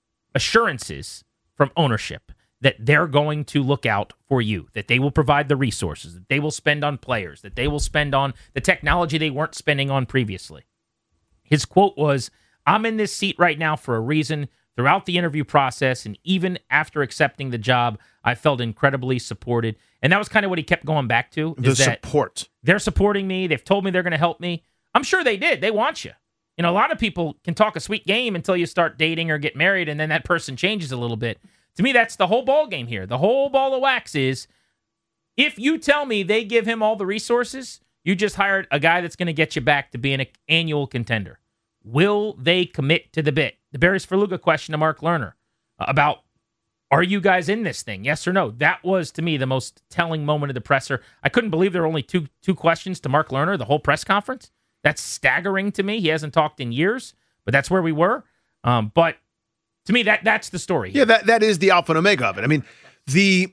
I: assurances from ownership that they're going to look out for you, that they will provide the resources, that they will spend on players, that they will spend on the technology they weren't spending on previously. His quote was, "I'm in this seat right now for a reason. Throughout the interview process and even after accepting the job, I felt incredibly supported." And that was kind of what he kept going back to.
J: The
I: is that
J: support.
I: They're supporting me. They've told me they're going to help me. I'm sure they did. They want you. You know, a lot of people can talk a sweet game until you start dating or get married, and then that person changes a little bit. To me, that's the whole ball game here. The whole ball of wax is, if you tell me they give him all the resources, you just hired a guy that's going to get you back to being an annual contender. Will they commit to the bit? The Barry's Ferluga question to Mark Lerner about, are you guys in this thing? Yes or no? That was, to me, the most telling moment of the presser. I couldn't believe there were only two two questions to Mark Lerner the whole press conference. That's staggering to me. He hasn't talked in years, but that's where we were. Um, but to me, that that's the story.
J: Yeah, that that is the alpha and omega of it. I mean, the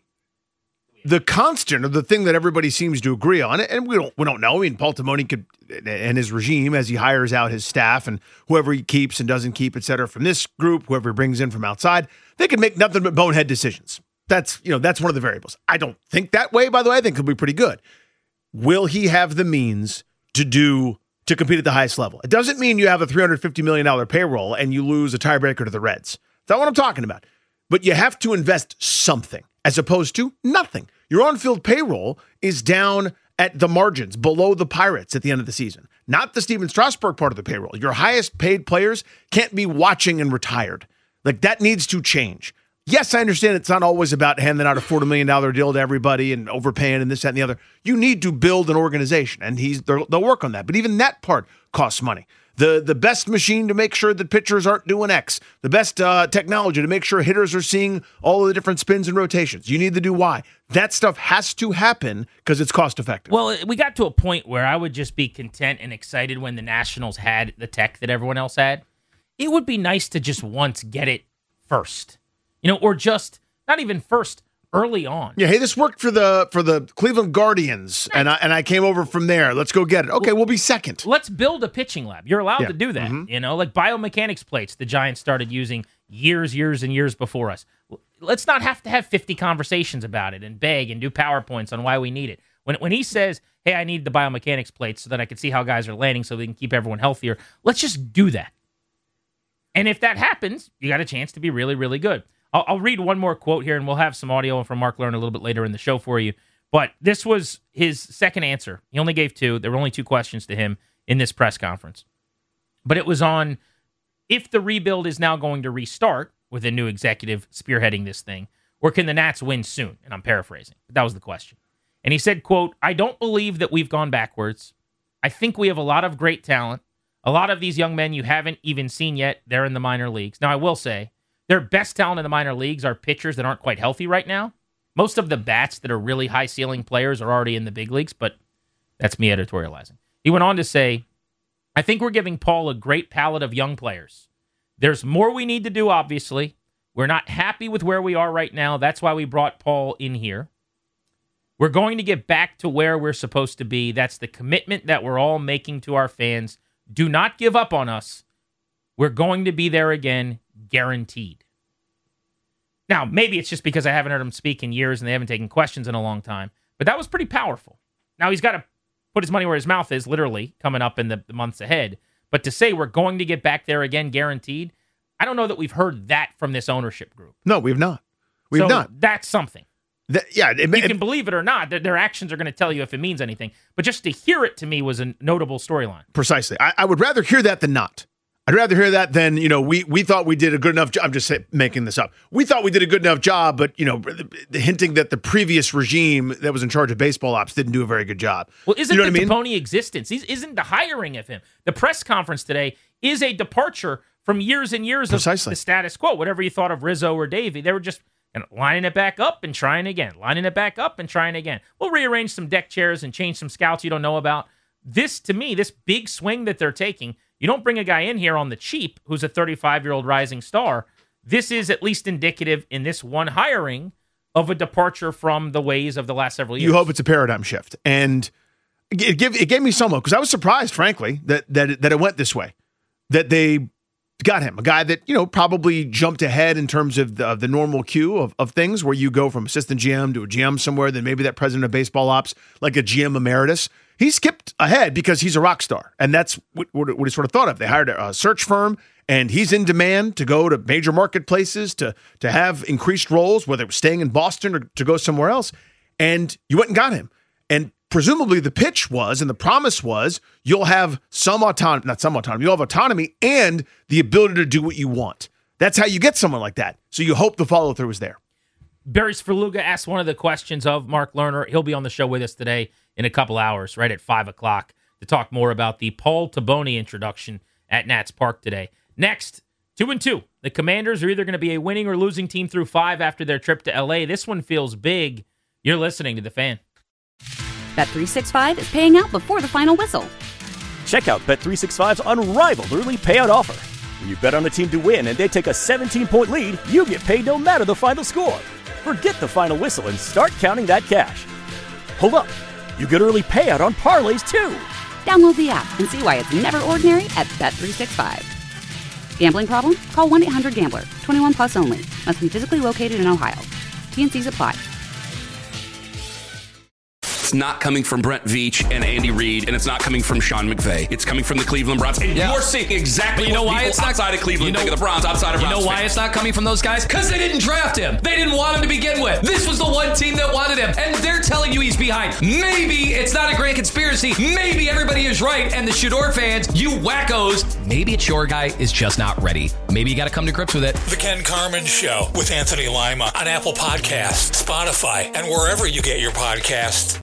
J: the constant, or the thing that everybody seems to agree on, and we don't we don't know. I mean, Paul Timoni could, and his regime, as he hires out his staff and whoever he keeps and doesn't keep, et cetera, from this group, whoever he brings in from outside, they can make nothing but bonehead decisions. That's, you know, that's one of the variables. I don't think that way, by the way. I think he'll be pretty good. Will he have the means to do to compete at the highest level? It doesn't mean you have a three hundred fifty million dollars payroll and you lose a tiebreaker to the Reds. That's not what I'm talking about. But you have to invest something as opposed to nothing. Your on-field payroll is down at the margins, below the Pirates at the end of the season. Not the Steven Strasburg part of the payroll. Your highest paid players can't be watching and retired. Like, that needs to change. Yes, I understand it's not always about handing out a forty million dollars deal to everybody and overpaying and this, that, and the other. You need to build an organization, and he's they'll work on that. But even that part costs money. the the best machine to make sure that pitchers aren't doing X, the best uh, technology to make sure hitters are seeing all of the different spins and rotations. You need to do Y. That stuff has to happen because it's cost effective.
I: Well, we got to a point where I would just be content and excited when the Nationals had the tech that everyone else had. It would be nice to just once get it first, you know, or just not even first, early on.
J: Yeah, hey, this worked for the for the Cleveland Guardians, and I and I came over from there. Let's go get it. Okay, we'll be second.
I: Let's build a pitching lab. You're allowed
J: Yeah.
I: to do that.
J: Mhm.
I: You know, like biomechanics plates the Giants started using years, years, and years before us. Let's not have to have fifty conversations about it and beg and do PowerPoints on why we need it. When when he says, hey, I need the biomechanics plates so that I can see how guys are landing so we can keep everyone healthier, let's just do that. And if that happens, you got a chance to be really, really good. I'll, I'll read one more quote here, and we'll have some audio from Mark Lerner a little bit later in the show for you. But this was his second answer. He only gave two. There were only two questions to him in this press conference. But it was on if the rebuild is now going to restart with a new executive spearheading this thing, or can the Nats win soon? And I'm paraphrasing. But that was the question. And he said, quote, I don't believe that we've gone backwards. I think we have a lot of great talent. A lot of these young men you haven't even seen yet, they're in the minor leagues. Now, I will say, their best talent in the minor leagues are pitchers that aren't quite healthy right now. Most of the bats that are really high-ceiling players are already in the big leagues, but that's me editorializing. He went on to say, I think we're giving Paul a great palette of young players. There's more we need to do, obviously. We're not happy with where we are right now. That's why we brought Paul in here. We're going to get back to where we're supposed to be. That's the commitment that we're all making to our fans. Do not give up on us. We're going to be there again, guaranteed. Now, maybe it's just because I haven't heard him speak in years and they haven't taken questions in a long time, but that was pretty powerful. Now, he's got to put his money where his mouth is, literally, coming up in the, the months ahead. But to say we're going to get back there again, guaranteed, I don't know that we've heard that from this ownership group.
J: No, we've not. We've
I: so
J: not.
I: That's something.
J: That, yeah, it,
I: you
J: it,
I: can believe it or not. Their, their actions are going to tell you if it means anything. But just to hear it to me was a notable storyline.
J: Precisely. I, I would rather hear that than not. I'd rather hear that than, you know, we we thought we did a good enough job. I'm just say, making this up. We thought we did a good enough job, but, you know, the, the hinting that the previous regime that was in charge of baseball ops didn't do a very good job.
I: Well, isn't
J: you know
I: the
J: what I mean?
I: Taponi existence, isn't the hiring of him, the press conference today is a departure from years and years
J: Precisely.
I: of the status quo. Whatever you thought of Rizzo or Davey, they were just you know, lining it back up and trying again, lining it back up and trying again. We'll rearrange some deck chairs and change some scouts you don't know about. This, to me, this big swing that they're taking, you don't bring a guy in here on the cheap who's a thirty-five-year-old rising star. This is at least indicative in this one hiring of a departure from the ways of the last several years.
J: You hope it's a paradigm shift. And it, gave, it gave me some hope because I was surprised, frankly, that, that, it, that it went this way, that they got him, a guy that, you know, probably jumped ahead in terms of the, of the normal queue of, of things where you go from assistant G M to a G M somewhere, then maybe that president of baseball ops, like a G M emeritus. He skipped ahead because he's a rock star, and that's what, what, what he sort of thought of. They hired a search firm, and he's in demand to go to major marketplaces, to to have increased roles, whether it was staying in Boston or to go somewhere else, and you went and got him. And presumably the pitch was, and the promise was, you'll have some autonomy, not some autonomy, you'll have autonomy and the ability to do what you want. That's how you get someone like that. So you hope the follow-through is there.
I: Barry Svrluga asked one of the questions of Mark Lerner. He'll be on the show with us today in a couple hours, right at five o'clock, to talk more about the Paul Taboni introduction at Nats Park today. Next, two and two. The Commanders are either going to be a winning or losing team through five after their trip to L A. This one feels big. You're listening to The Fan.
B: Bet three sixty-five is paying out before the final whistle.
C: Check out Bet three sixty-five's unrivaled early payout offer. When you bet on a team to win and they take a seventeen-point lead, you get paid no matter the final score. Forget the final whistle and start counting that cash. Hold up. You get early payout on parlays, too.
B: Download the app and see why it's never ordinary at Bet three sixty-five. Gambling problem? Call one eight hundred gambler. twenty-one plus only. Must be physically located in Ohio. T N Cs apply.
D: It's not coming from Brent Veach and Andy Reid, and it's not coming from Sean McVay. It's coming from the Cleveland Browns. And yeah. you're seeing exactly
M: you know
D: what
M: why
D: people
M: it's not,
D: outside of Cleveland you know, think of the Browns, outside of
M: You
D: Browns
M: know why
D: fans.
M: it's not coming from those guys? Because they didn't draft him. They didn't want him to begin with. This was the one team that wanted him, and they're telling you he's behind. Maybe it's not a grand conspiracy. Maybe everybody is right, and the Shador fans, you wackos, maybe it's your guy is just not ready. Maybe you got to come to grips with it.
H: The Ken Carman Show with Anthony Lima on Apple Podcasts, Spotify, and wherever you get your podcasts.